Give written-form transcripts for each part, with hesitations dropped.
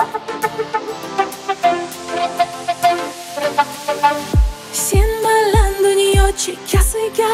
Sen bilan dunyo chekkasiga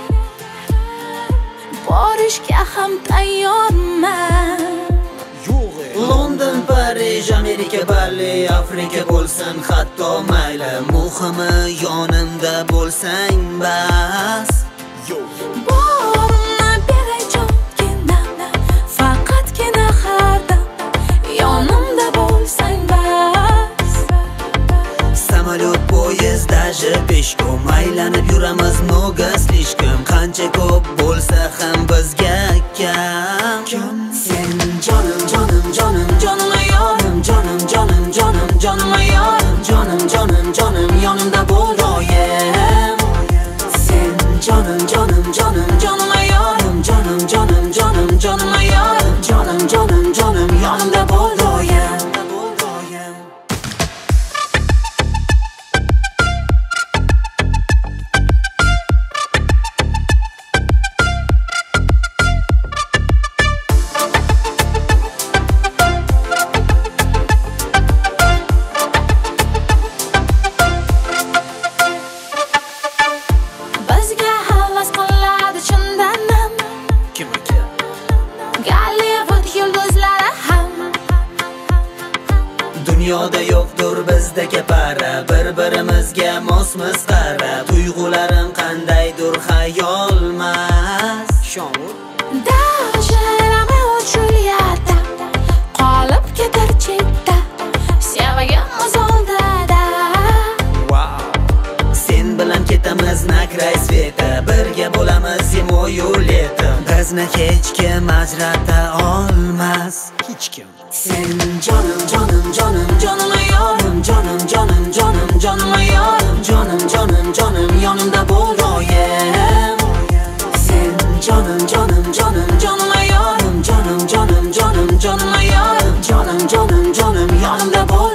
borishga ham tayyorman. London, Parij, Amerika, Bali, Afrika bo'lsin hatto mayli, muhimi yonimda bo'lsang bas. Borimni beray jongina, faqatgina har dam yonimda bo'lsang bas. Samolyot, poyezd, даже peshkom aylanib yuramiz noga slishkom. Qancha ko'p bo'lsa ham bizga kam. Sen jonim, jonim, jonim, jonim ayorim, jonim, jonim, jonim, jonim ayorim, jonim, jonim, jonim, yonimda bo'l doim. Sen jonim, jonim, jonim, jonim ayorim, jonim, jonim, jonim, jonim ayorim, jonim, jonim, jonim, yonimda bo'l doim. Bizga havas qiladi chindanam Kim aka? Gollivud yulduzlari ham. Dunyoda yo'qdir bizdagi para, bir-birimizga mosmiz qara. Tuyg'ularim qandaydir xayolmas. Даже Romeo Julieta qolib ketar chetda, sevgimiz oldida. Sen bilan ketamiz na krай sveta, birga bo'lamiz zimoyu leto. Bizni hech kim ajrata olmas. Hech kim. Sen jonim, jonim, jonim, jonim ayorim, jonim, jonim, jonim, jonim ayorim, jonim, jonim, jonim, yonimda bo'l doim. Sen jonim, jonim, jonim, jonim ayorim, jonim, jonim, jonim, jonim ayorim, jonim, jonim, jonim, yonimda bo'l